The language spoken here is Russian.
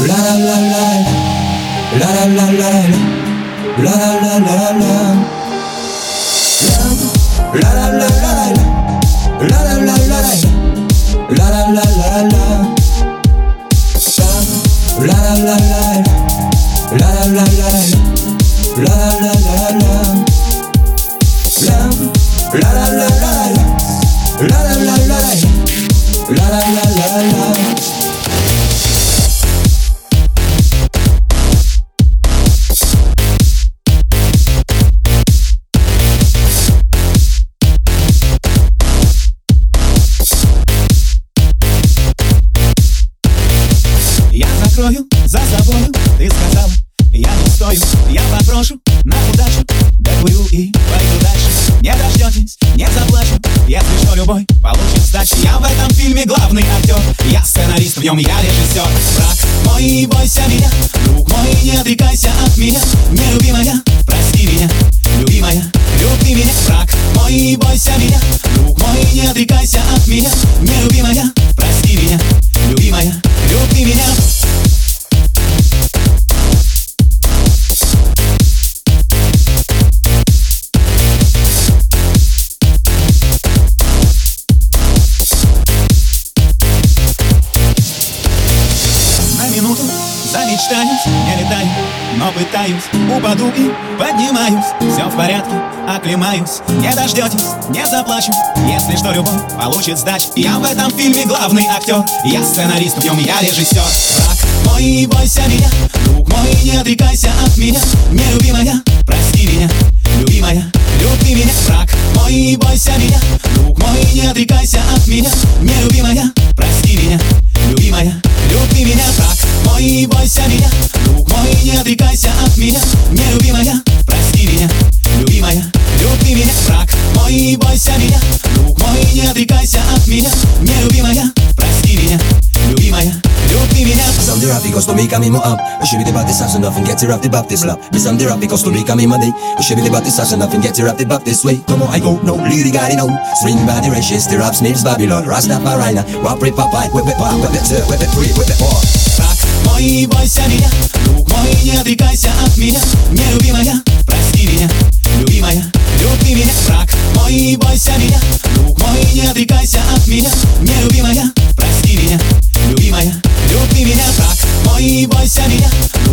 La la la la, la la la la, la la la la la. La la la la, la la la la, la la la la la. La la la la, la la la la, la la la la la. La la la la, la la la la, la la la la la. Я закрою за собою, ты сказала, я не стою, я попрошу на удачу, докурю и пойду дальше. Не дождетесь, не заплачу, если что любой получит сдачи. Я в этом фильме главный актер, я сценарист, в нем я режиссер. Враг мой, бойся меня, друг мой, не отрекайся от меня. Нелюбимая, прости меня, любимая, люби меня. Враг мой, бойся меня, друг мой, не отрекайся от меня. Нелюбимая, прости меня, любимая, люби меня. Замечтаюсь, не летаю, но пытаюсь. Упаду и поднимаюсь, все в порядке, оклемаюсь. Не дождетесь, не заплачу, если что любой получит сдачу. Я в этом фильме главный актер, я сценарист, в нем я режиссер. Враг мой, бойся меня, друг мой, не отрекайся от меня. Нелюбимая, прости меня, любимая, люби меня. Враг мой, бойся меня, друг мой, не отрекайся от меня. Нелюбимая, прости меня, любимая, люби меня. Враг мой, бойся меня, друг мой, не отрекайся от меня. Нелюбимая, прости меня, любимая, люби меня. Враг мой, бойся меня, друг мой, не отрекайся от меня. Нелюбимая, прости меня, любимая, люби меня. Some the rap goes to me coming up. We should be the Baptist house enough and get it wrapped up this love. Some the rap goes to me coming my day. We should be the Baptist house enough and get it wrapped up this way. Come on, I go no, really got it no. Swing body rashes, the rap smells Babylon. Rastafari, wap rip up, whip it pop, whip it free, whip it more. Враг мой, бойся меня, друг мой, не отрекайся от меня. Нелюбимая, прости меня, любимая, люби меня. Враг мой, бойся меня, друг мой, не отрекайся от меня. Нелюбимая, прости меня, любимая, люби меня. Враг мой, бойся меня,